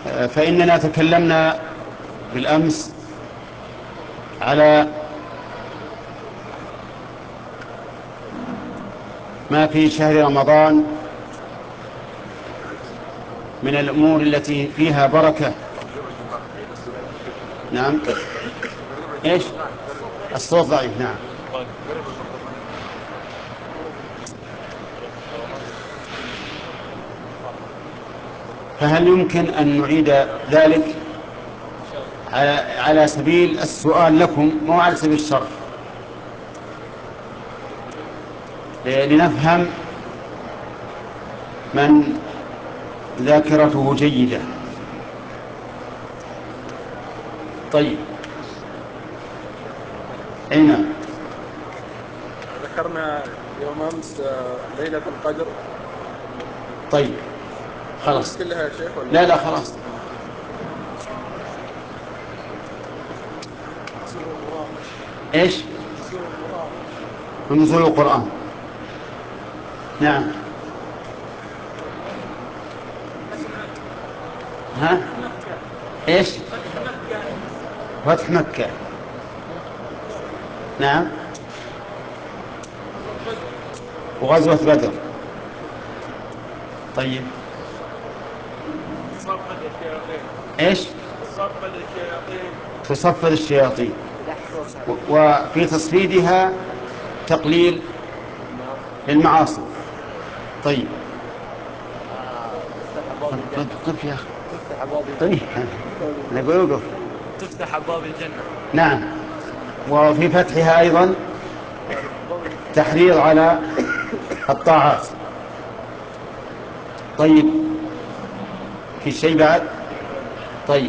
فإننا تكلمنا بالأمس على ما في شهر رمضان من الأمور التي فيها بركة. نعم. إيش؟ الصوت ضعيف. نعم. فهل يمكن أن نعيد ذلك على سبيل السؤال لكم، مو على سبيل الشرح، لنفهم من ذاكرته جيدة؟ طيب. أين ذكرنا يوم أمس ليلة القدر. طيب خلاص. كلها يا شيخ ولا؟ لا خلاص. ايش؟ نزول القرآن. نعم. ها؟ ايش؟ فتح مكة. نعم. وغزوة بدر. طيب. ايش؟ تصفد الشياطين، وفي تصفيدها تقليل للمعاصي. طيب. قف يا أخي. طيب نقول وقف. تفتح أبواب الجنة. نعم. وفي فتحها أيضا تحريض على الطاعات. طيب. في شيء بعد؟ طيب.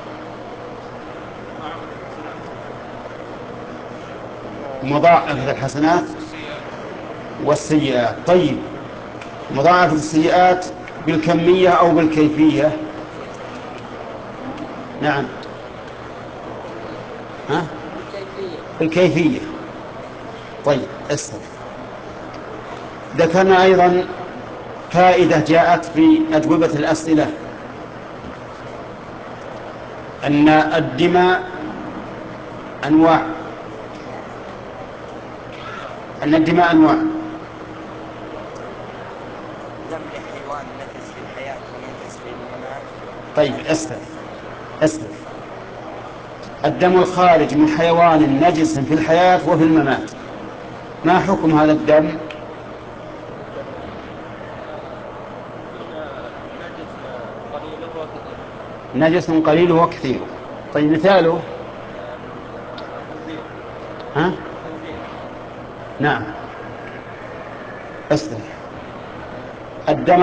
مضاعفة الحسنات والسيئات. طيب. مضاعفة السيئات بالكمية أو بالكيفية؟ نعم. ها؟ بالكيفية. طيب استمع. ذكرنا أيضا فائدة جاءت في أجوبة الأسئلة، أن الدماء أنواع. أن الدماء أنواع. دم حيوان نجس في الحياة ونجس في الممات. طيب استمع. الدم الخارج من حيوان نجس في الحياة وفي الممات، ما حكم هذا الدم؟ نجس قليله وكثيره. طيب مثاله؟ ها؟ نعم. استمع. الدم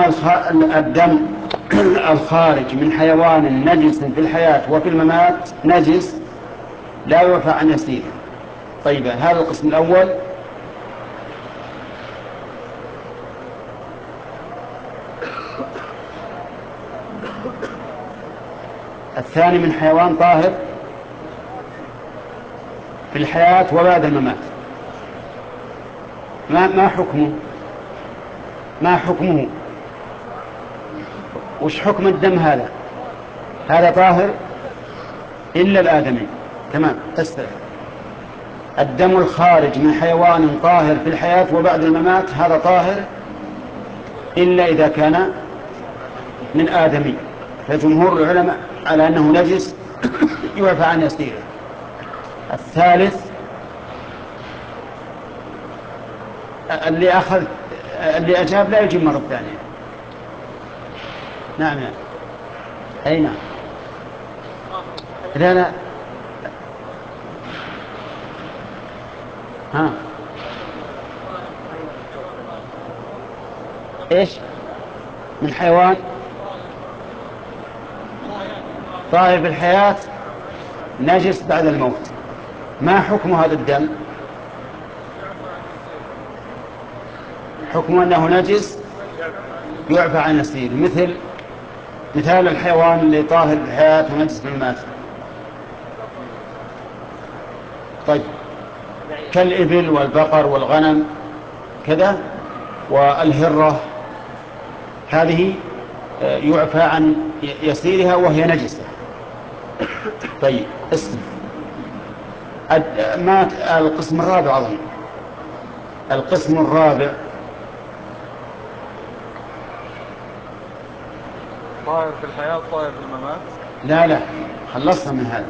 الخارج من حيوان نجس في الحياة وفي الممات نجس لا يعفى عن يسيره. طيب هذا القسم الأول. الثاني من حيوان طاهر في الحياة وبعد الممات، ما حكمه؟ ما حكمه؟ وش حكم الدم هذا؟ هذا طاهر إلا الآدمي. تمام. استمع. الدم الخارج من حيوان طاهر في الحياة وبعد الممات هذا طاهر إلا إذا كان من آدمي، فجمهور العلماء على أنه نجس يعفى عن يسيره. الثالث اللي أجاب لا يجب مرة ثانية. نعم. أي نعم. لا ها. إيش؟ من حيوان طاهر في الحياة نجس بعد الموت، ما حكم هذا الدم؟ حكم أنه نجس يعفى عن يسير، مثال الحيوان اللي طاهر في الحياة ونجس في الممات. طيب. كالإبل والبقر والغنم كذا، والهرة هذه يعفى عن يسيرها وهي نجسة. طيب اسم ما القسم الرابع أظن. القسم الرابع طاهر في الحياة طاهر في الممات. لا خلصنا من هذا.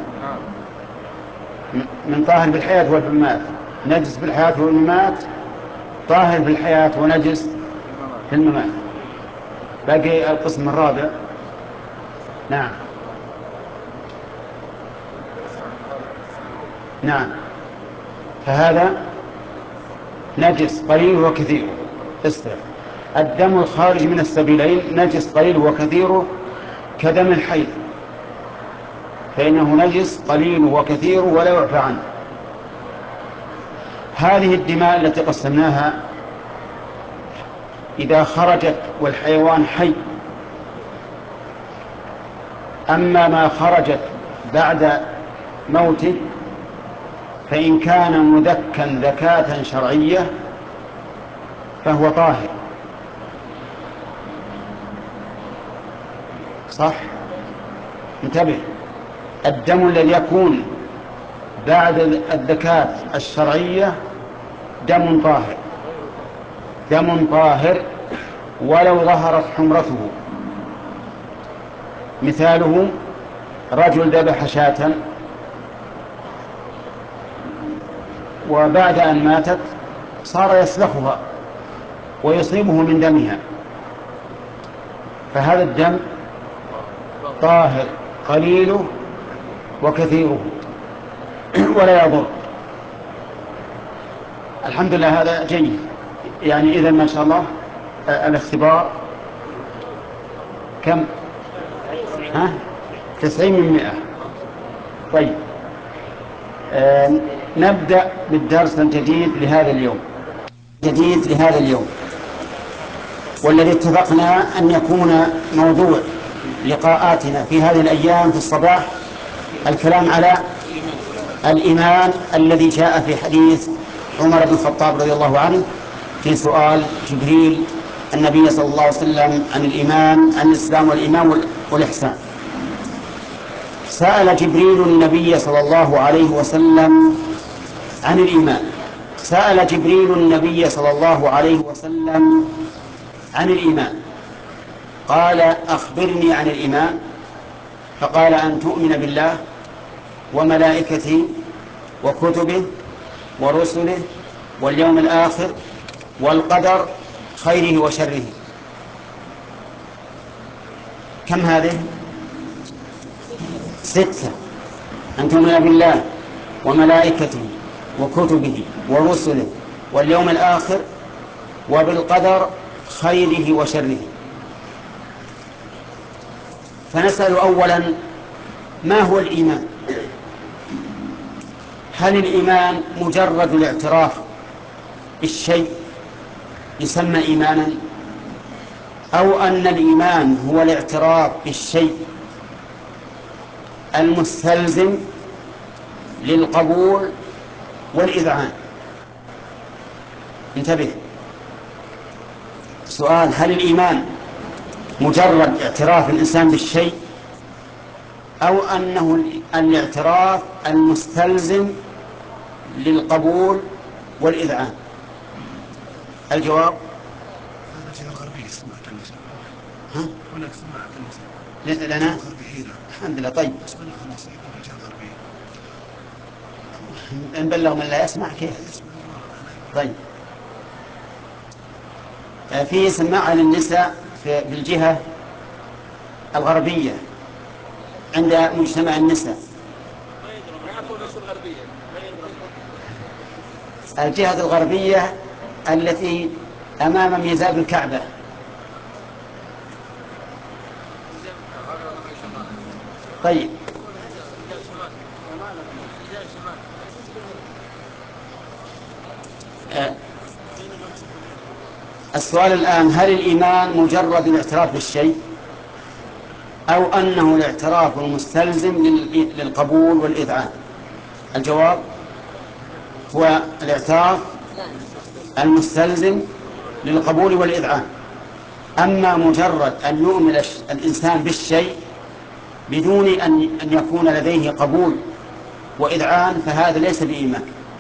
من طاهر في الحياة والممات، نجس في الحياة والممات، طاهر في الحياة ونجس في الممات. باقي القسم الرابع. نعم فهذا نجس قليل وكثير. استرف الدم الخارج من السبيلين نجس قليل وكثيره كدم الحيض، فإنه نجس قليل وكثير ولا يعفى عنه. هذه الدماء التي قسمناها إذا خرجت والحيوان حي، أما ما خرجت بعد موته فإن كان مذكا ذكاة شرعية فهو طاهر. صح؟ انتبه، الدم الذي يكون بعد الذكاة الشرعية دم طاهر ولو ظهرت حمرته. مثاله رجل ذبح شاة وبعد أن ماتت صار يسلخها ويصيبه من دمها، فهذا الدم طاهر قليله وكثيره ولا يضر. الحمد لله هذا جيد. يعني إذا ما شاء الله الاختبار كم؟ 90%. طيب نبدأ بالدرس الجديد لهذا اليوم، والذي اتفقنا أن يكون موضوع لقاءاتنا في هذه الأيام في الصباح الكلام على الإيمان الذي جاء في حديث عمر بن الخطاب رضي الله عنه في سؤال جبريل النبي صلى الله عليه وسلم عن الإيمان، عن الإسلام والإيمان والإحسان. سأل جبريل النبي صلى الله عليه وسلم عن الإيمان، قال أخبرني عن الإيمان، فقال أن تؤمن بالله وملائكته وكتبه ورسله واليوم الآخر والقدر خيره وشره. كم هذه؟ 6. أن تؤمن بالله وملائكته وكتبه ورسله واليوم الآخر وبالقدر خيره وشره. فنسأل أولا ما هو الإيمان؟ هل الإيمان مجرد الاعتراف بالشيء يسمى إيمانا، أو أن الإيمان هو الاعتراف بالشيء المستلزم للقبول والإذعان؟ انتبه، سؤال: هل الإيمان مجرد اعتراف الإنسان بالشيء، أو أنه الاعتراف المستلزم للقبول والإذعان؟ الجواب: لنا الحمد لله. طيب نبلغ من لا يسمع كيف؟ طيب في سماعة للنساء في الجهة الغربية عند مجتمع النساء. الجهة الغربية التي أمام ميزاب الكعبة. طيب السؤال الآن: هل الإيمان مجرد الاعتراف بالشيء، أو أنه الاعتراف المستلزم للقبول والإذعان؟ الجواب هو الاعتراف المستلزم للقبول والإذعان. أما مجرد أن يؤمن الإنسان بالشيء بدون أن يكون لديه قبول وإذعان فهذا ليس بإيمان،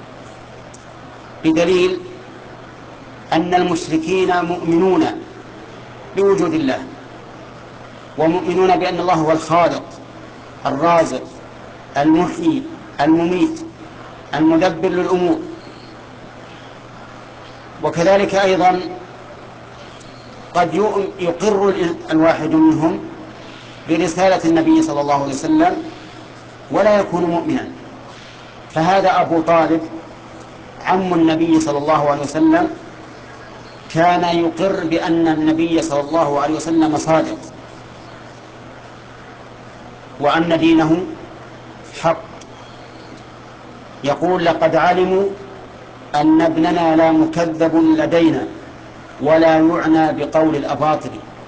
بدليل أن المشركين مؤمنون بوجود الله، ومؤمنون بأن الله هو الخالق الرازق المحيي المميت المدبر للأمور. وكذلك أيضا قد يقر الواحد منهم برسالة النبي صلى الله عليه وسلم ولا يكون مؤمنا، فهذا أبو طالب عم النبي صلى الله عليه وسلم كان يقر بأن النبي صلى الله عليه وسلم صادق وأن دينه حق، يقول لقد علموا أن ابننا لا مكذب لدينا ولا يعنى بقول الأباطل.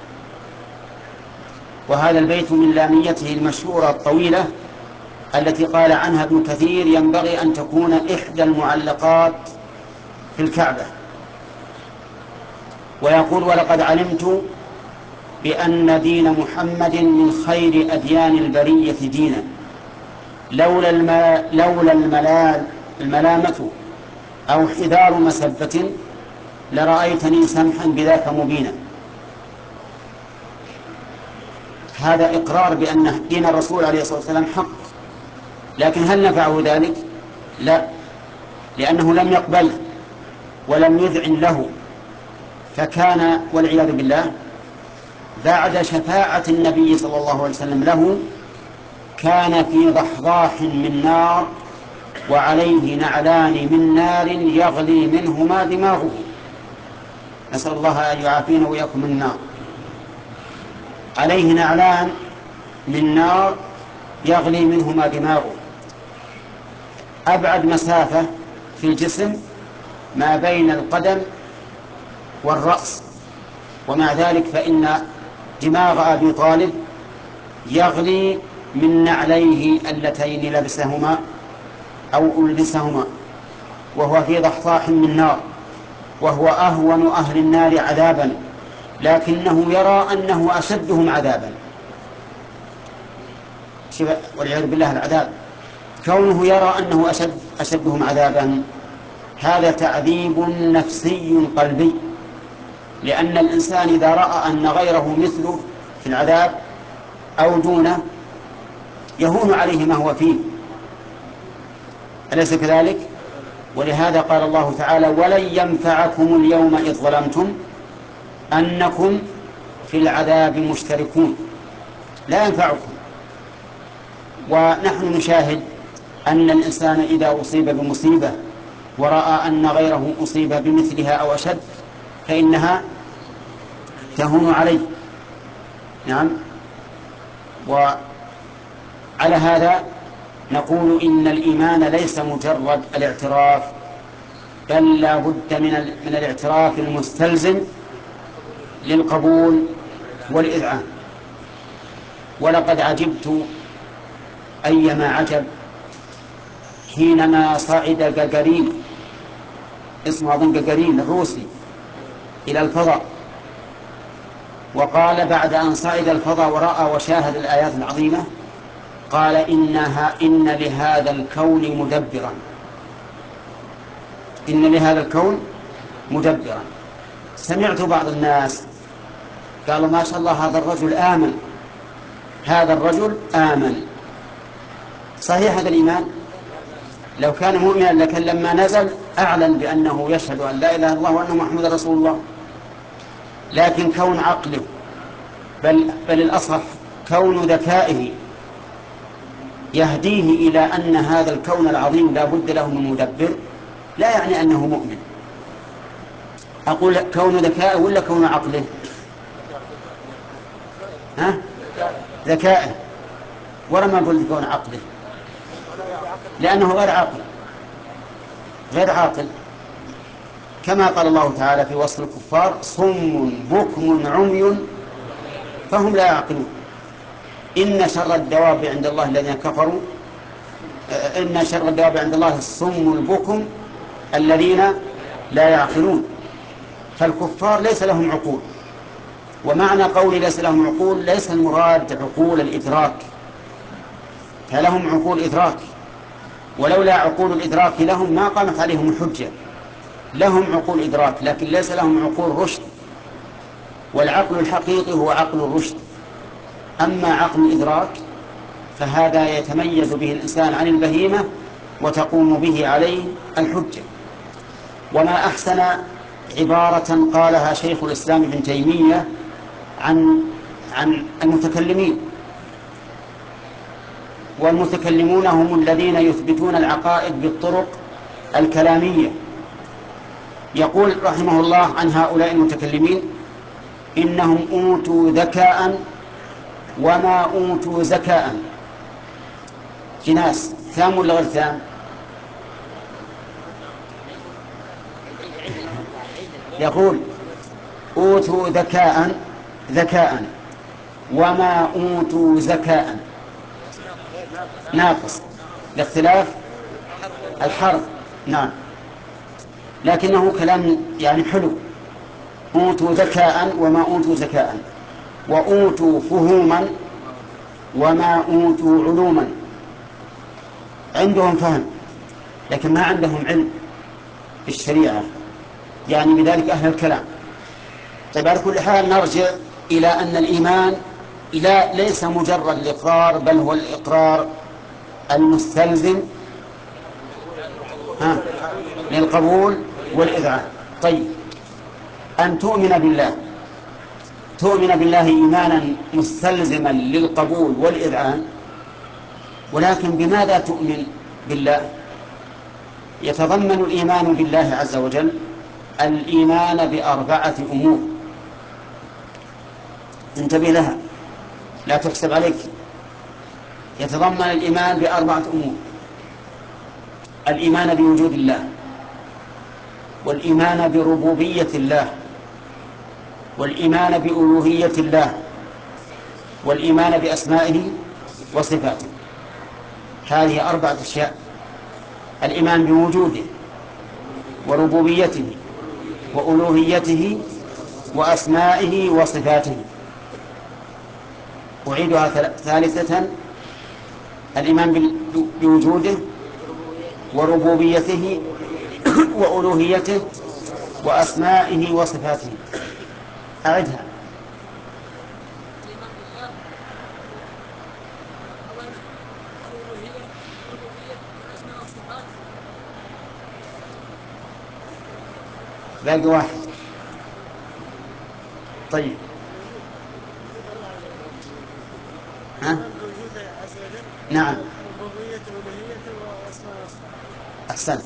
وهذا البيت من لاميته المشهورة الطويلة التي قال عنها ابن كثير ينبغي أن تكون إحدى المعلقات في الكعبة. ويقول ولقد علمت بأن دين محمد من خير أديان البرية دينا لولا الملامة أو حذار مسبة لرأيتني سمحا بذاك مبينا. هذا إقرار بأن دين الرسول عليه الصلاة والسلام حق، لكن هل نفعه ذلك؟ لا، لأنه لم يقبله ولم يذعن له، فكان والعياذ بالله بعد شفاعة النبي صلى الله عليه وسلم له كان في ضحضاح من نار وعليه نعلان من نار يغلي منهما دماغه، نسأل الله أن يعافينا وإياكم من النار. عليه نعلان من نار يغلي منهما دماغه، أبعد مسافة في الجسم ما بين القدم والرأس، ومع ذلك فإن دماغ أبي طالب يغلي من نعليه اللتين لبسهما أو ألبسهما، وهو في ضحضاح من نار، وهو أهون أهل النار عذابا، لكنه يرى أنه أشدهم عذابا، والعياذ بالله العذاب، كونه يرى أنه أشدهم عذابا هذا تعذيب نفسي قلبي، لأن الإنسان إذا رأى أن غيره مثله في العذاب أو دونه يهون عليه ما هو فيه، أليس كذلك؟ ولهذا قال الله تعالى ولن ينفعكم اليوم إذ ظلمتم أنكم في العذاب مشتركون، لا ينفعكم. ونحن نشاهد أن الإنسان إذا أصيب بمصيبة ورأى أن غيره أصيب بمثلها أو أشد فإنها تهون عليه. نعم. وعلى هذا نقول إن الإيمان ليس مجرد الاعتراف، بل لا بد من الاعتراف المستلزم للقبول والإذعان. ولقد عجبت أيما عجب حينما صعد جاجارين، اسمه أظن جاجارين الروسي، إلى الفضاء، وقال بعد أن صعد الفضاء ورأى وشاهد الآيات العظيمة قال إن لهذا الكون مدبرا، إن لهذا الكون مدبرا. سمعت بعض الناس قالوا ما شاء الله هذا الرجل آمن، هذا الرجل آمن. صحيح هذا الإيمان؟ لو كان مؤمنا لكن لما نزل أعلن بأنه يشهد أن لا إله إلا الله وأن محمد رسول الله، لكن كون عقله بل الأصح كون ذكائه يهديه إلى أن هذا الكون العظيم لا بد له من مدبر لا يعني أنه مؤمن. أقول كون ذكائه ولا كون عقله؟ ها؟ ذكائه، ولا ما قلت كون عقله، لأنه غير عاقل، غير عاقل، كما قال الله تعالى في وصف الكفار صم بكم عمي فهم لا يعقلون. إن شر الدواب عند الله الذين كفروا، إن شر الدواب عند الله الصم البكم الذين لا يعقلون. فالكفار ليس لهم عقول، ومعنى قول ليس لهم عقول ليس المراد عقول الإدراك، فلهم عقول إدراك، ولولا عقول الإدراك لهم ما قامت عليهم الحجة. لهم عقول إدراك لكن ليس لهم عقول رشد، والعقل الحقيقي هو عقل الرشد. أما عقل الإدراك فهذا يتميز به الإنسان عن البهيمة وتقوم به عليه الحجة. وما أحسن عبارة قالها شيخ الإسلام ابن تيمية عن المتكلمين. والمتكلمون هم الذين يثبتون العقائد بالطرق الكلامية. يقول رحمه الله عن هؤلاء المتكلمين: إنهم أوتوا ذكاء وما أوتوا زكاء. جناس ثام ولا غير ثام؟ يقول أوتوا ذكاء وما أوتوا زكاء، ناقص لاختلاف الحرف. نعم، لكنه كلام يعني حلو. أوتوا ذكاء وما أوتوا زكاء، وأوتوا فهوما وما أوتوا علوما. عندهم فهم لكن ما عندهم علم بالشريعة، يعني بذلك أهل الكلام. طيب، على كل حال نرجع إلى أن الإيمان ليس مجرد الإقرار، بل هو الإقرار المستلزم للقبول والإذعان. طيب، أن تؤمن بالله إيمانا مستلزما للقبول والإذعان، ولكن بماذا تؤمن بالله؟ يتضمن الإيمان بالله عز وجل الإيمان بأربعة أمور، انتبه لها لا تحسب عليك. يتضمن الإيمان بأربعة أمور: الإيمان بوجود الله، والإيمان بربوبية الله، والإيمان بألوهية الله، والإيمان بأسمائه وصفاته. هذه أربعة أشياء: الإيمان بوجوده وربوبيته وألوهيته وأسمائه وصفاته. أعيدها ثالثة: الإيمان بوجوده وربوبيته وألوهيته وأسمائه وصفاته. أعدها: باقي واحد. طيب، ها؟ نعم، أحسنت.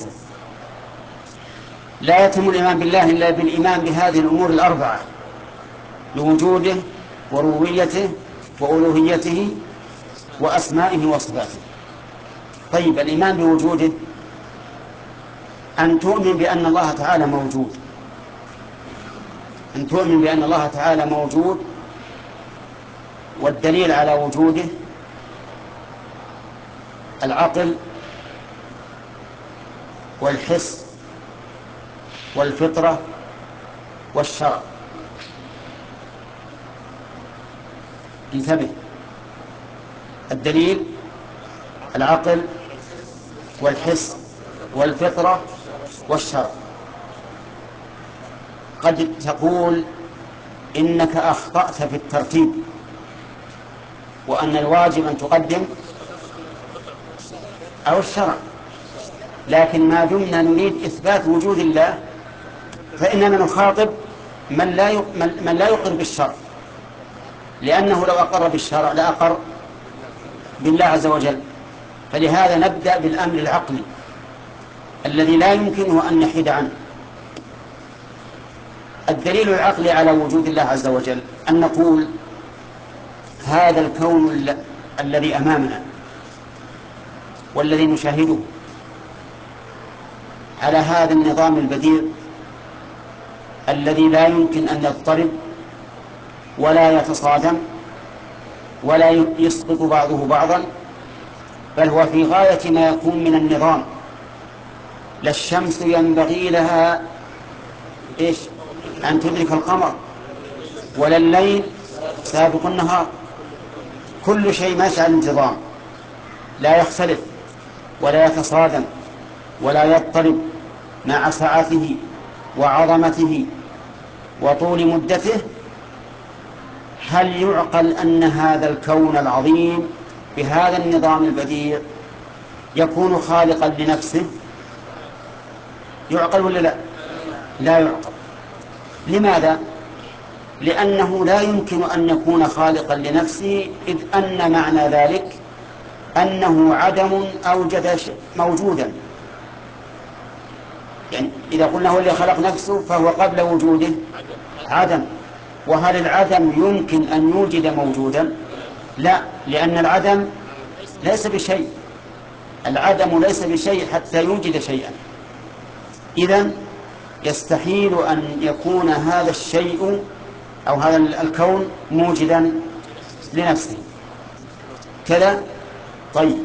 لا يتم الإيمان بالله إلا بالإيمان بهذه الأمور الأربعة: بوجوده وربوبيته وألوهيته وأسمائه وصفاته. طيب، الإيمان بوجوده أن تؤمن بأن الله تعالى موجود، أن تؤمن بأن الله تعالى موجود، والدليل على وجوده العقل والحس والفطرة والشرع. انتبه، الدليل العقل والحس والفطرة والشرع. قد تقول إنك أخطأت في الترتيب، وأن الواجب أن تقدم أو الشرع، لكن ما دمنا نريد إثبات وجود الله فإننا نخاطب من لا يقر بالشرع، لأنه لو أقر بالشرع لأقر بالله عز وجل. فلهذا نبدأ بالأمر العقلي الذي لا يمكنه أن نحيد عنه. الدليل العقلي على وجود الله عز وجل أن نقول هذا الكون الذي أمامنا والذي نشاهده على هذا النظام البديع الذي لا يمكن أن يضطرب ولا يتصادم ولا يسقط بعضه بعضا، بل هو في غاية ما يكون من النظام. لا الشمس ينبغي لها أن تدرك القمر، ولا الليل سابق النهار. كل شيء ماشي على الانتظام، لا يختلف ولا يتصادم ولا يضطرب، مع سعته وعظمته وطول مدته. هل يعقل أن هذا الكون العظيم بهذا النظام البديع يكون خالقا لنفسه؟ يعقل ولا لا؟ لا يعقل. لماذا؟ لأنه لا يمكن أن يكون خالقا لنفسه، إذ أن معنى ذلك أنه عدم أوجد موجودا. يعني إذا قلنا هو اللي خلق نفسه فهو قبل وجوده عدم. وهل العدم يمكن أن يوجد موجودا؟ لا، لأن العدم ليس بشيء. العدم ليس بشيء حتى يوجد شيئا. إذن يستحيل أن يكون هذا الشيء أو هذا الكون موجدا لنفسه كذا. طيب،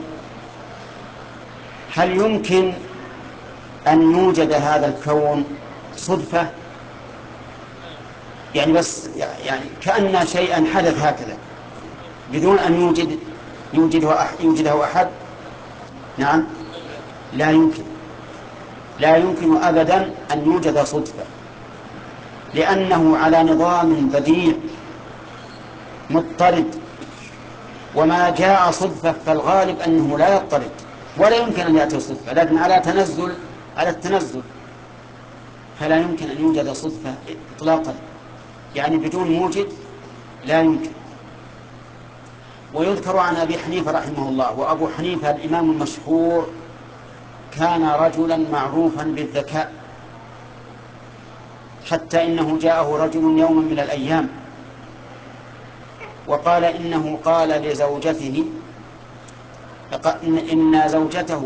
هل يمكن أن يوجد هذا الكون صدفة؟ يعني بس يعني كأن شيئا حدث هكذا بدون أن يوجده أحد؟ نعم، لا يمكن. لا يمكن أبدا أن يوجد صدفة، لأنه على نظام بديع مضطرد، وما جاء صدفة فالغالب أنه لا يضطرد ولا يمكن أن يأتي صدفة، لكن على التنزل، فلا يمكن أن يوجد صدفة إطلاقا، يعني بدون موجد لا يمكن. ويذكر عن أبي حنيفة رحمه الله، وأبو حنيفة الإمام المشهور كان رجلا معروفا بالذكاء، حتى إنه جاءه رجل يوما من الأيام وقال إنه قال لزوجته إن زوجته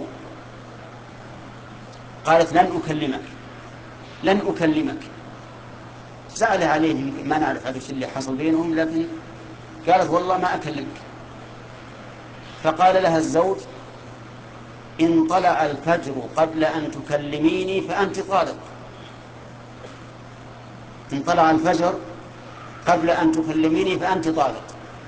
قالت لن أكلمك. زعل عليه، ما نعرف هذا الشيء اللي حصل بينهم، لكن قالت والله ما أكلمك. فقال لها الزوج إن طلع الفجر قبل أن تكلميني فأنت طالق. إن طلع الفجر قبل أن تكلميني فأنت طالق.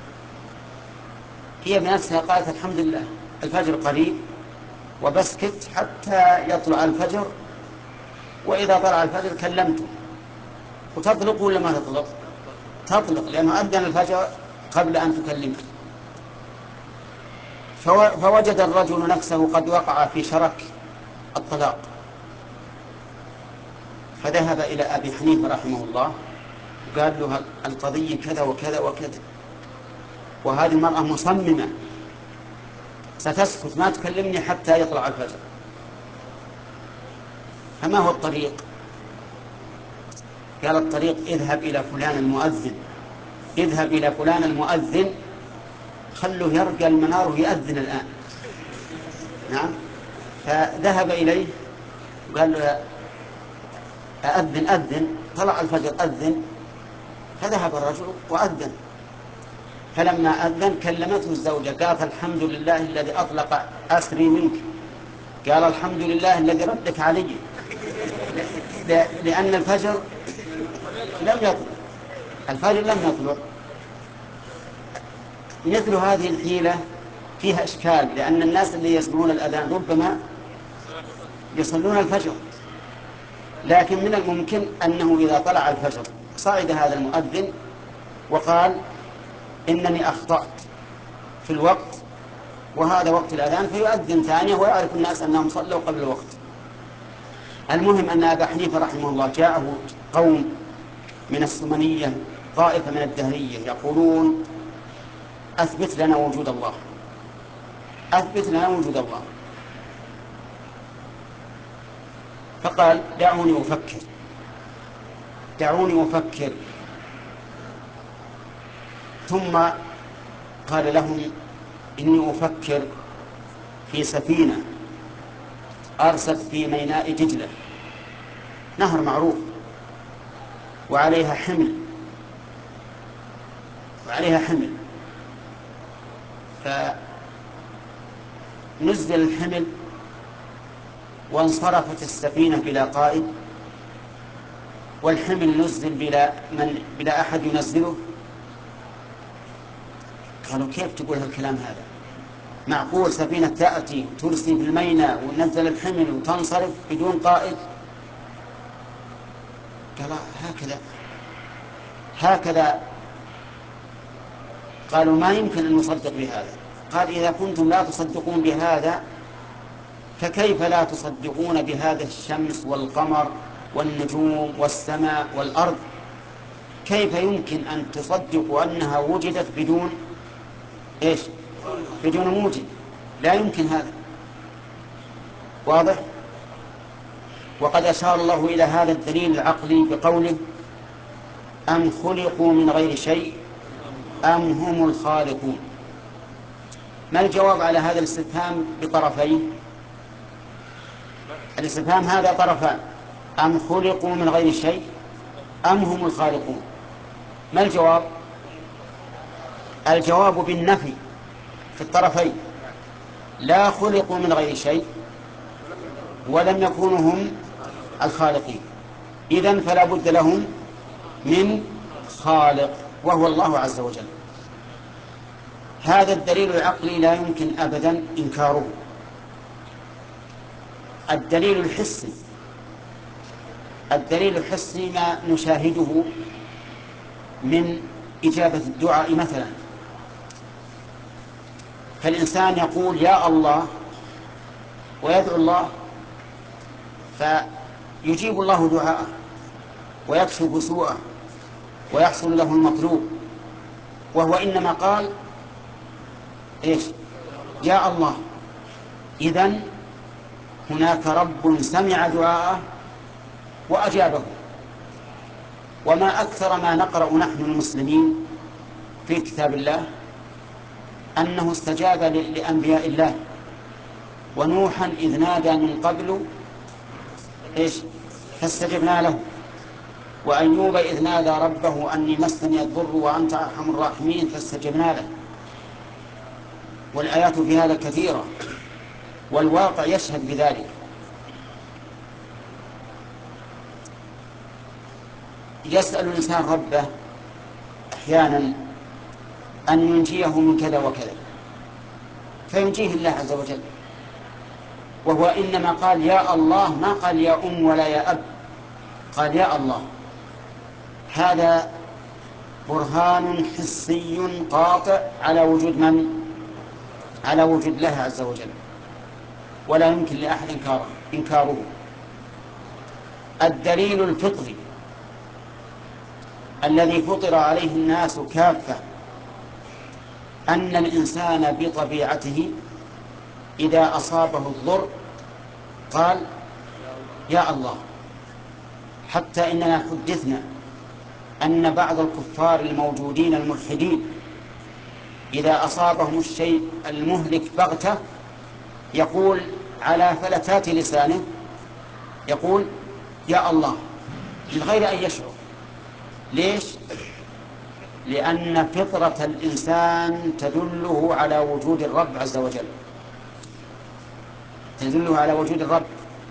هي بنفسها قالت الحمد لله الفجر قريب وبسكت حتى يطلع الفجر، وإذا طلع الفجر كلمته. وتطلق ولا ما تطلق؟ تطلق، لأنه أذن الفجر قبل أن تكلمه. فوجد الرجل نفسه قد وقع في شرك الطلاق، فذهب إلى أبي حنيفة رحمه الله وقال له القضية كذا وكذا وكذا، وهذه المرأة مصممة ستسكت ما تكلمني حتى يطلع الفجر، فما هو الطريق؟ قال الطريق اذهب إلى فلان المؤذن خلوه يرقى المنار ويأذن الآن. نعم. فذهب إليه وقال له أذن. طلع الفجر أذن، فذهب الرجل وأذن. فلما أذن كلمته الزوجة قالت الحمد لله الذي أطلق أسري منك. قال الحمد لله الذي ردك علي، لأن الفجر لم يطلع. مثل هذه الحيلة فيها إشكال، لأن الناس اللي يسمعون الأذان ربما يصلون الفجر، لكن من الممكن أنه إذا طلع الفجر صعد هذا المؤذن وقال إنني أخطأت في الوقت وهذا وقت الأذان، فيؤذن ثانية ويعرف الناس أنهم صلوا قبل الوقت. المهم أن أبا حنيفة رحمه الله جاءه قوم من السمنية، طائفة من الدهرية، يقولون أثبت لنا وجود الله. فقال دعوني أفكر. ثم قال لهم إني أفكر في سفينة أرست في ميناء دجلة، نهر معروف، وعليها حمل فنزل الحمل وانصرفت السفينة بلا قائد، والحمل نزل بلا أحد ينزله. قالوا كيف تقول هالكلام هذا؟ معقول سفينة تأتي ترسي في الميناء ونزل الحمل وتنصرف بدون قائد؟ قال هكذا. قالوا ما يمكن أن نصدق بهذا. قال إذا كنتم لا تصدقون بهذا فكيف لا تصدقون بهذا الشمس والقمر والنجوم والسماء والأرض؟ كيف يمكن أن تصدقوا أنها وجدت بدون إيش؟ بدون موجد؟ لا يمكن هذا. واضح؟ وقد أشار الله إلى هذا الدليل العقلي بقوله أم خلقوا من غير شيء أم هم الخالقون. ما الجواب على هذا الاستفهام بطرفين؟ الاستفهام هذا طرفان: أم خلقوا من غير شيء أم هم الخالقون. ما الجواب؟ الجواب بالنفي في الطرفين، لا خلقوا من غير شيء ولم يكونوا هم الخالقين، إذن فلا بد لهم من خالق وهو الله عز وجل. هذا الدليل العقلي لا يمكن أبدا إنكاره. الدليل الحسي ما نشاهده من إجابة الدعاء مثلا، فالإنسان يقول يا الله ويدعو الله فيجيب الله دعاءه ويكشف سوءه ويحصل له المطلوب، وهو إنما قال إيش؟ يا الله. إذن هناك رب سمع دعاءه وأجابه. وما أكثر ما نقرأ نحن المسلمين في كتاب الله أنه استجاب لأنبياء الله، ونوحا إذ نادى من قبل إيش؟ فاستجبنا له، وأيوب إذ نادى ربه أني مسني الضر وأنت أرحم الراحمين فاستجبنا له. والآيات في هذا كثيرة والواقع يشهد بذلك. يسأل الإنسان ربه أحيانا أن ينجيه من كذا وكذا فينجيه الله عز وجل، وهو إنما قال يا الله، ما قال يا أم ولا يا أب، قال يا الله. هذا برهان حسي قاطع على وجود من؟ على وجود الله عز وجل، ولا يمكن لأحد إنكاره. الدليل الفطري الذي فطر عليه الناس كافة أن الإنسان بطبيعته إذا أصابه الضر قال يا الله. حتى إننا حدثنا أن بعض الكفار الموجودين الملحدين إذا أصابهم الشيء المهلك بغتة يقول على فلتات لسانه يقول يا الله من غير أن يشعر. ليش؟ لأن فطرة الإنسان تدله على وجود الرب عز وجل، تدله على وجود الرب.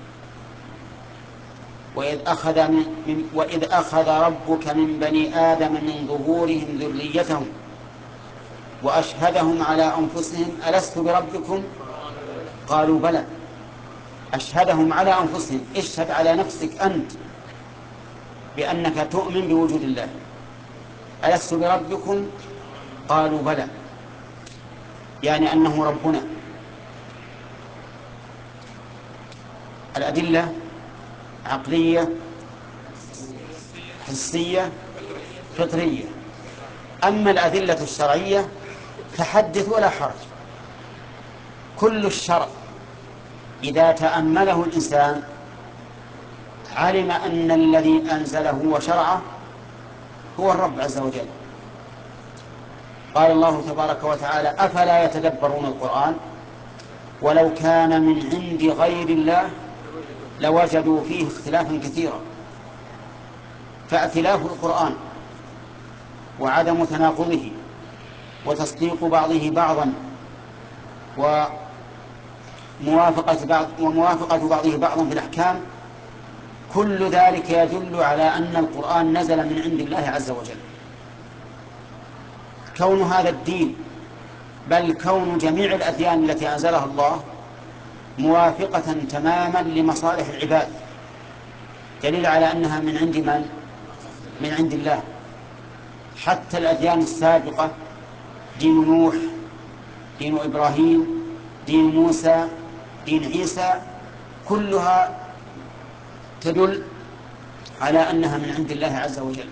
وإذ أخذ ربك من بني آدم من ظهورهم ذريتهم وأشهدهم على أنفسهم ألست بربكم قالوا بلى. أشهدهم على أنفسهم، اشهد على نفسك أنت بأنك تؤمن بوجود الله. ألست بربكم قالوا بلى، يعني أنه ربنا. الأدلة عقلية حسية فطرية. أما الأدلة الشرعية فحدث ولا حرج. كل الشرع إذا تأمله الإنسان علم أن الذي أنزله وشرعه هو الرب عز وجل. قال الله تبارك وتعالى أفلا يتدبرون القرآن ولو كان من عند غير الله لوجدوا فيه اختلافا كثيرا. فاختلاف القرآن وعدم تناقضه وتصديق بعضه بعضا وموافقة بعضه بعضا في الأحكام كل ذلك يدل على أن القرآن نزل من عند الله عز وجل. كون هذا الدين بل كون جميع الأديان التي أنزلها الله موافقة تماما لمصالح العباد دليل على أنها من عند من؟ من عند الله. حتى الأديان السابقة دين نوح، دين إبراهيم، دين موسى، دين عيسى، كلها تدل على أنها من عند الله عز وجل.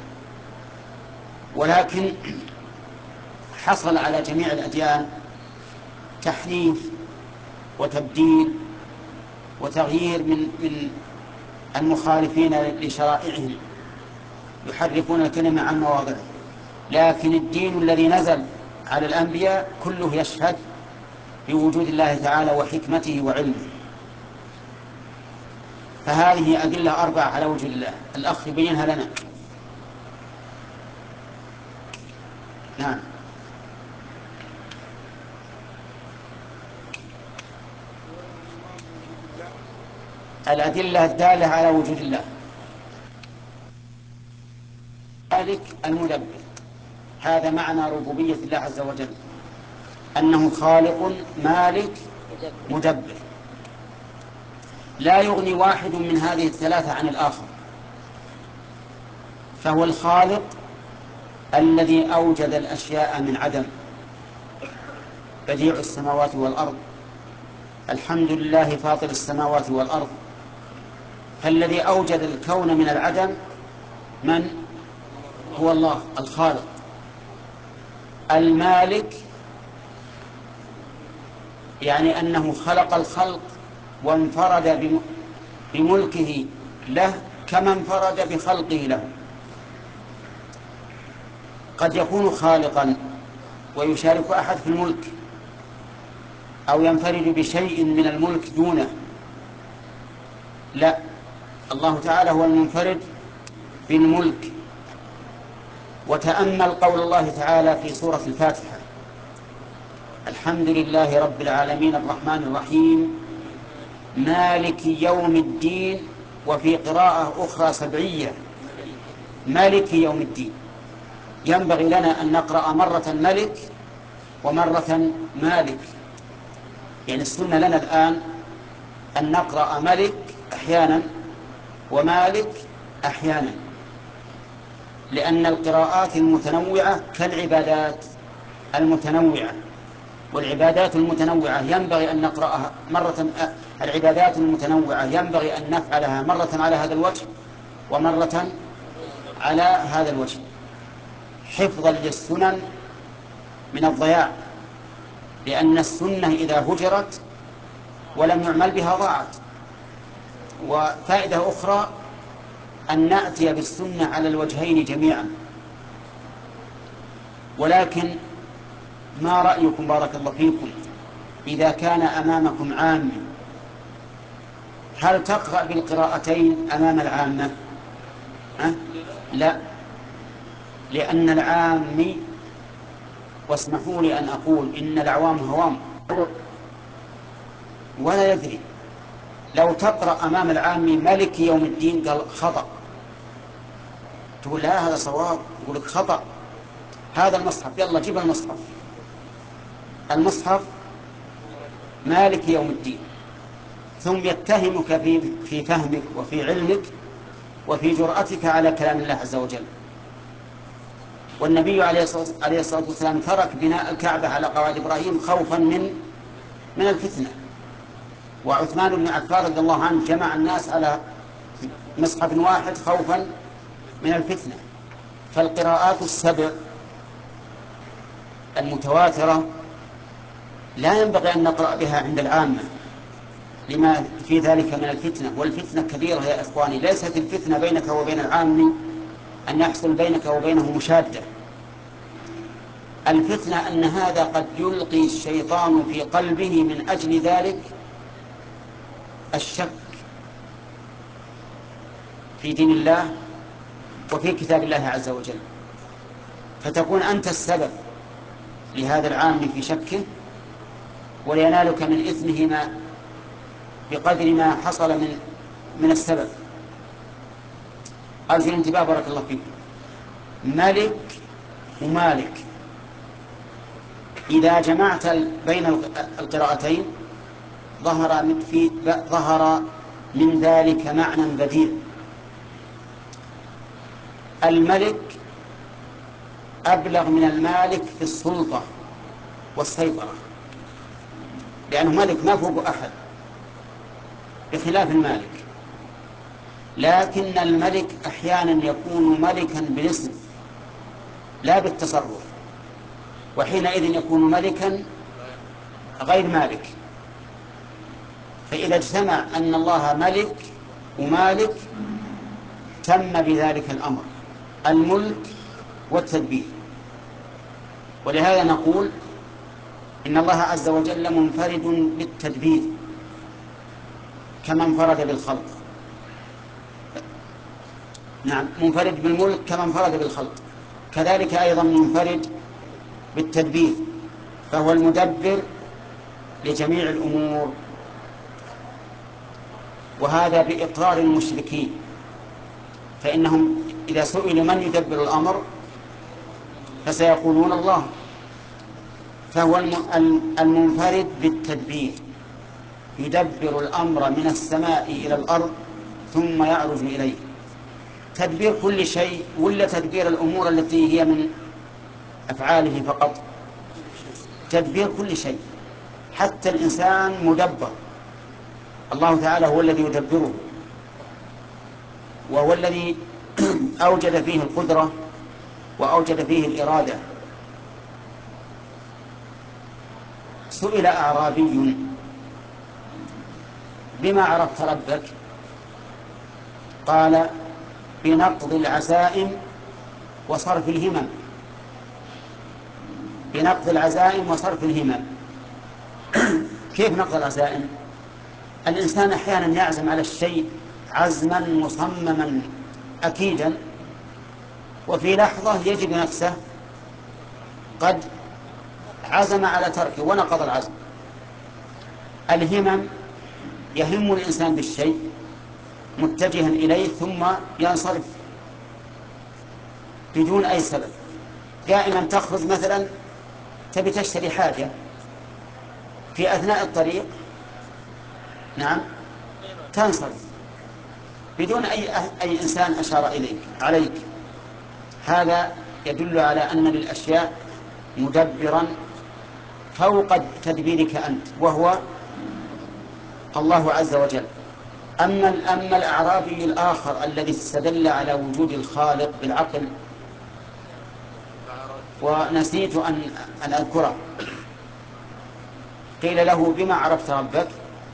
ولكن حصل على جميع الأديان تحريف وتبديل وتغيير من المخالفين لشرائعهم، يحرفون الكلمة عن مواضعه. لكن الدين الذي نزل على الأنبياء كله يشهد بوجود الله تعالى وحكمته وعلمه. فهذه أدلة أربعة على وجود الله. الأخ يبينها لنا. نعم. الأدلة الدالة على وجود الله. مالك المدبر، هذا معنى ربوبية الله عز وجل، أنه خالق مالك مدبر. لا يغني واحد من هذه الثلاثة عن الآخر. فهو الخالق الذي أوجد الأشياء من عدم، بديع السماوات والأرض، الحمد لله فاطر السماوات والأرض. فالذي أوجد الكون من العدم من؟ هو الله الخالق. المالك يعني أنه خلق الخلق وانفرد بملكه له كما انفرد بخلقه له. قد يكون خالقا ويشارك أحد في الملك، أو ينفرد بشيء من الملك دونه. لا، الله تعالى هو المنفرد بالملك. وتأمل قول الله تعالى في سورة الفاتحة: الحمد لله رب العالمين الرحمن الرحيم مالك يوم الدين. وفي قراءة أخرى سبعية مالك يوم الدين. ينبغي لنا أن نقرأ مرة ملك ومرة مالك. يعني السنة لنا الآن أن نقرأ ملك أحيانا ومالك أحيانا، لأن القراءات المتنوعة كالعبادات المتنوعة. والعبادات المتنوعة ينبغي أن نقرأها مرة، العبادات المتنوعة ينبغي أن نفعلها مرة على هذا الوجه ومرة على هذا الوجه، حفظا للسنن من الضياع. لأن السنة إذا هجرت ولم يعمل بها ضاعت. وفائدة أخرى أن نأتي بالسنة على الوجهين جميعا. ولكن ما رأيكم بارك الله فيكم إذا كان أمامكم عام، هل تقرأ بالقراءتين أمام العامة؟ لا، لأن العام، واسمحوا لي أن أقول إن العوام هوام ولا يدري. لو تقرأ أمام العام ملك يوم الدين قال خطأ، تقول لا هذا صواب، يقول لك خطأ، هذا المصحف، يلا جيب المصحف. المصحف مالك يوم الدين، ثم يتهمك في فهمك وفي علمك وفي جرأتك على كلام الله عز وجل. والنبي عليه الصلاة والسلام ترك بناء الكعبة على قواعد إبراهيم خوفا من الفتنة. وعثمان بن عفان رضي الله عنه جمع الناس على مصحف واحد خوفا من الفتنة. فالقراءات السبع المتواترة لا ينبغي أن نقرأ بها عند العامة لما في ذلك من الفتنة. والفتنة كبيرة يا إخواني. ليست الفتنة بينك وبين العام أن يحصل بينك وبينه مشادة. الفتنة أن هذا قد يلقي الشيطان في قلبه من أجل ذلك الشك في دين الله وفي كتاب الله عز وجل، فتكون أنت السبب لهذا العام في شكه، ولينالك من إثمه ما بقدر ما حصل من السبب. أرجو الانتباه بارك الله فيكم. ملك ومالك إذا جمعت بين القراءتين ظهر من ذلك معنى بديع. الملك أبلغ من المالك في السلطة والسيطرة، لأنه ملك ما فوق أحد بخلاف المالك. لكن الملك أحيانا يكون ملكا بالاسم لا بالتصرف، وحينئذ يكون ملكا غير مالك. فإذا اجتمع أن الله ملك ومالك تم بذلك الأمر، الملك والتدبير. ولهذا نقول إن الله عز وجل منفرد بالتدبير كما انفرد بالخلق. نعم، منفرد بالملك كما انفرد بالخلق، كذلك أيضا منفرد بالتدبير، فهو المدبر لجميع الأمور. وهذا بإقرار المشركين، فإنهم إذا سئلوا من يدبر الأمر فسيقولون الله. فهو المنفرد بالتدبير، يدبر الأمر من السماء إلى الأرض ثم يعرج إليه. تدبير كل شيء ولا تدبير الأمور التي هي من أفعاله فقط؟ تدبير كل شيء، حتى الإنسان مدبر. الله تعالى هو الذي يدبره، وهو الذي أوجد فيه القدرة وأوجد فيه الإرادة. سئل أعرابي: بما عرفت ربك؟ قال: بنقض العزائم وصرف الهمم. بنقض العزائم وصرف الهمم. كيف نقض العزائم؟ الإنسان أحيانا يعزم على الشيء عزما مصمما أكيدا، وفي لحظة يجد نفسه قد عزم على تركه ونقض العزم. الهمم: يهم الإنسان بالشيء متجها إليه ثم ينصرف بدون أي سبب. دائما تخرج مثلا تبي تشتري حاجة، في أثناء الطريق نعم تنصرف بدون أي إنسان أشار عليك. هذا يدل على أن للأشياء مدبرا فوق تدبيرك أنت، وهو الله عز وجل. أما الأعرابي الآخر الذي استدل على وجود الخالق بالعقل، ونسيت أن أذكره، قيل له: بما عرفت ربك؟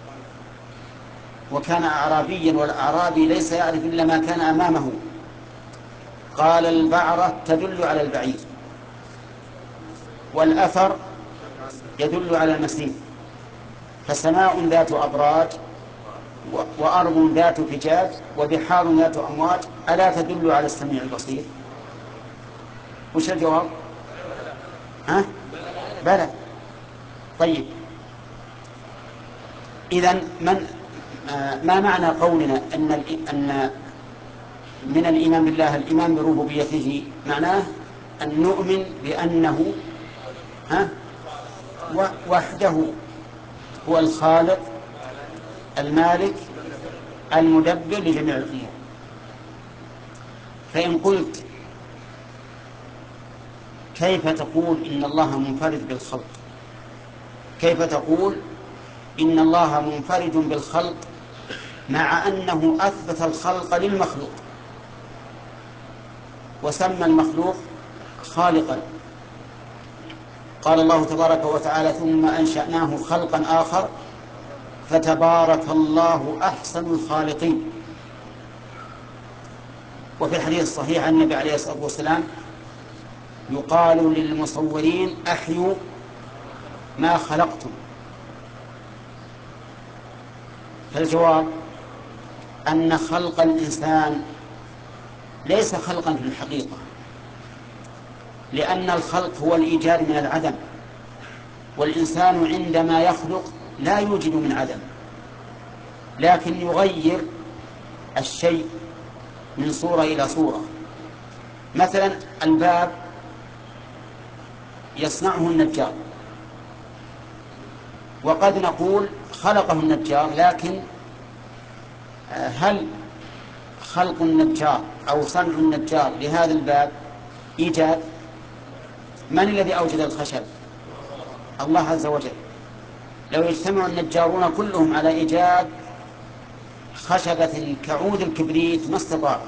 وكان أعرابيا، والأعرابي ليس يعرف إلا ما كان أمامه. قال: البعرة تدل على البعير، والأثر يدل على المسير، فسماء ذات أبراج وأرض ذات فجاج وبحار ذات أمواج ألا تدل على السميع البصير؟ وش الجواب؟ بلى. طيب، إذن ما معنى قولنا أن من الإيمان بالله الإيمان بربوبيته؟ معناه أن نؤمن بأنه وحده هو الخالق المالك المدبر لجميع الأمور. فإن قلت: كيف تقول إن الله منفرد بالخلق؟ كيف تقول إن الله منفرد بالخلق مع أنه أثبت الخلق للمخلوق وسمى المخلوق خالقا؟ قال الله تبارك وتعالى: ثم أنشأناه خلقا آخر فتبارك الله أحسن الخالقين. وفي الحديث الصحيح عن النبي عليه الصلاة والسلام: يقال للمصورين: أحيوا ما خلقتم. فالجواب أن خلق الإنسان ليس خلقا في الحقيقة، لأن الخلق هو الإيجاد من العدم، والإنسان عندما يخلق لا يوجد من عدم، لكن يغير الشيء من صورة إلى صورة. مثلا الباب يصنعه النجار، وقد نقول خلقه النجار، لكن هل خلق النجار أو صنع النجار لهذا الباب إيجاد؟ من الذي أوجد الخشب؟ الله عز وجل. لو اجتمع النجارون كلهم على إيجاد خشبة كعود الكبريت ما استطاعوا.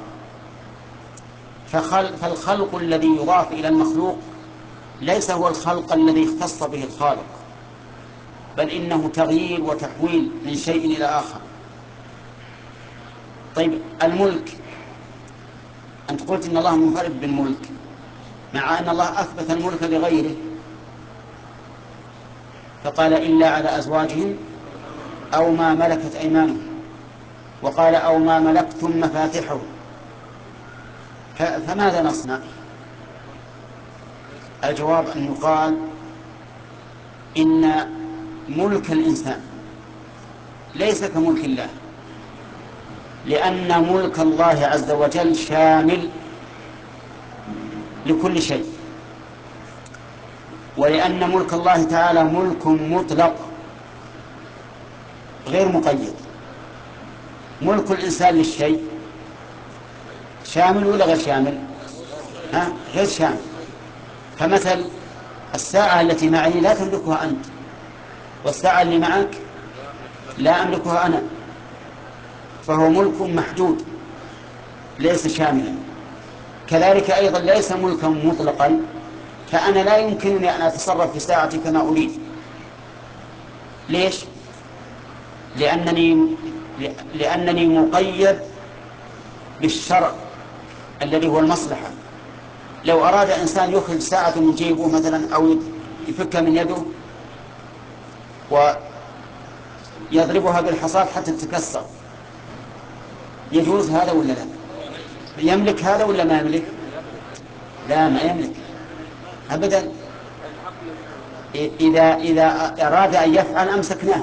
فالخلق الذي يضاف إلى المخلوق ليس هو الخلق الذي اختص به الخالق، بل إنه تغيير وتحويل من شيء إلى آخر. طيب الملك، أنت قلت إن الله منفرد بالملك، مع أن الله أثبت الملك لغيره، فقال إلا على أزواجهم أو ما ملكت أيمانهم، وقال أو ما ملكتم مفاتحه. فماذا نصنع؟ الجواب أن يقال إن ملك الإنسان ليس كملك الله، لأن ملك الله عز وجل شامل لكل شيء، ولأن ملك الله تعالى ملك مطلق غير مقيد. ملك الإنسان للشيء شامل ولا غير شامل؟ غير شامل. فمثل الساعة التي معي لا تملكها أنت، والساعة اللي معك لا أملكها أنا، فهو ملك محدود ليس شاملا. كذلك أيضا ليس ملكا مطلقا، فأنا لا يمكنني أن أتصرف في ساعتي كما أريد. ليش؟ لأنني مقيد بالشرع الذي هو المصلحة. لو أراد إنسان يخرج ساعة من جيبه مثلا أو يفكها من يده ويضربها بالحصاة حتى تتكسر، يجوز هذا ولا لا؟ يملك هذا ولا ما يملك؟ لا، ما يملك أبدا. إذا أراد أن يفعل أمسكناه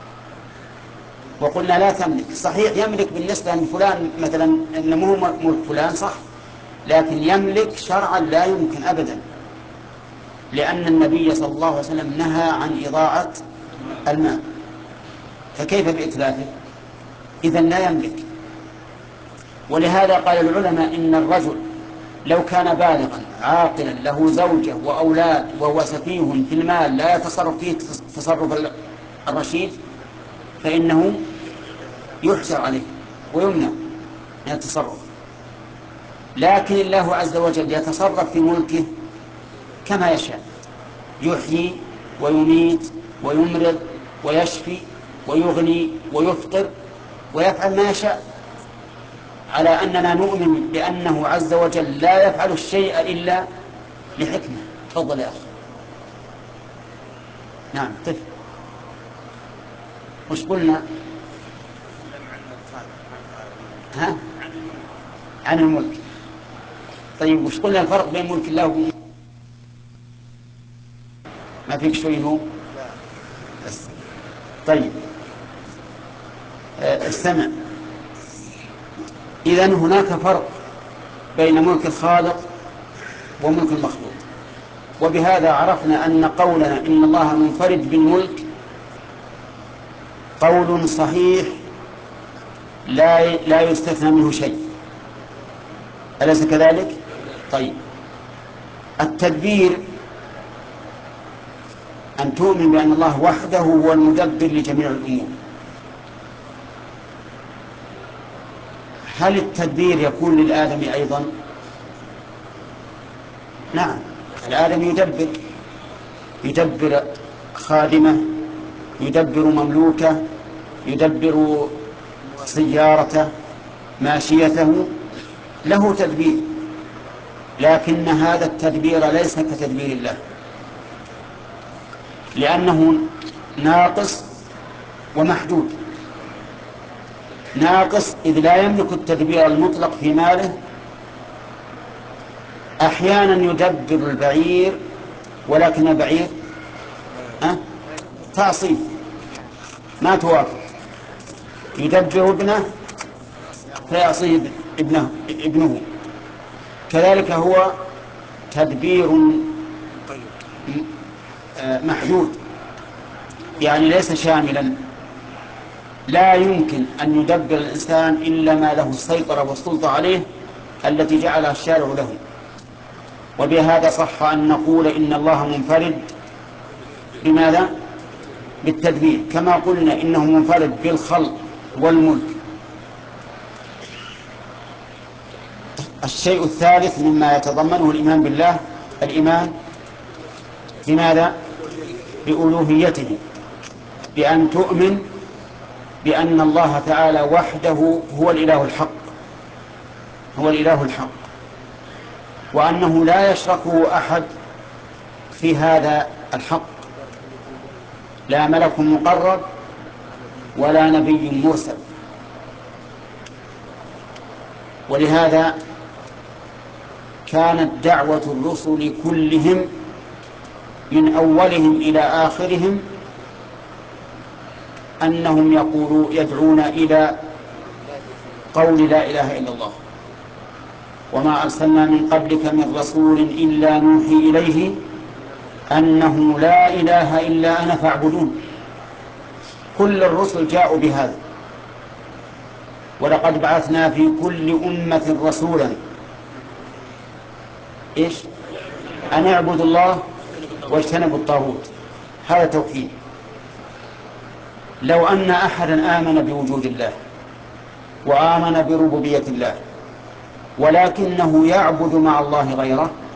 وقلنا لا تملك. صحيح يملك بالنسبة لفلان مثلا إنه مو ملك فلان، صح، لكن يملك شرعا لا يمكن أبدا، لأن النبي صلى الله عليه وسلم نهى عن إضاعة المال، فكيف بإتلافه؟ إذن لا يملك. ولهذا قال العلماء إن الرجل لو كان بالغا عاقلا له زوجة وأولاد وهو سفيه في المال لا يتصرف فيه تصرف الرشيد، فإنه يحجر عليه ويمنع من التصرف. لكن الله عز وجل يتصرف في ملكه كما يشاء، يحيي ويميت ويمرض ويشفي ويغني ويفطر ويفعل ما يشاء، على أننا نؤمن بأنه عز وجل لا يفعل الشيء إلا لحكمة. تفضل يا أخي. نعم، طيب وش قلنا؟ عن الملك. طيب وش قلنا الفرق بين ملك الله وملك؟ ما فيك شوي نوم؟ بس. طيب استمع. إذن هناك فرق بين ملك الخالق وملك المخلوق، وبهذا عرفنا أن قولنا إن الله منفرد بالملك قول صحيح لا يستثنى منه شيء، أليس كذلك؟ طيب التدبير أن تؤمن بأن الله وحده هو المدبر لجميع الأمور. هل التدبير يكون للآدم أيضا؟ نعم، الآدم يدبر خادمه، يدبر مملوكه، يدبر سيارته، ماشيته، له تدبير، لكن هذا التدبير ليس كتدبير الله، لأنه ناقص ومحدود. ناقص إذ لا يملك التدبير المطلق في ماله. أحيانا يدبر البعير ولكن البعير تعصيب ما توافق، يدبر ابنه فيعصيه ابنه. كذلك هو تدبير محدود، يعني ليس شاملا، لا يمكن أن يدبر الإنسان إلا ما له السيطرة والسلطة عليه التي جعلها الشارع له. وبهذا صح أن نقول إن الله منفرد بماذا؟ بالتدبير، كما قلنا إنه منفرد بالخلق والملك. الشيء الثالث مما يتضمنه الإيمان بالله الإيمان بماذا؟ بألوهيته، بأن تؤمن بأن الله تعالى وحده هو الإله الحق، هو الإله الحق، وأنه لا يشركه أحد في هذا الحق، لا ملك مقرب ولا نبي مرسل. ولهذا كانت دعوة الرسل كلهم من أولهم إلى آخرهم أنهم يدعون إلى قول لا إله إلا الله. وما أرسلنا من قبلك من رسول إلا نوحي إليه أنه لا إله إلا أنا فاعبدون. كل الرسل جاءوا بهذا. ولقد بعثنا في كل أمة رسولا أن اعبدوا الله واجتنبوا الطاغوت. هذا توحيد. لو أن أحدا آمن بوجود الله وآمن بربوبية الله ولكنه يعبد مع الله غيره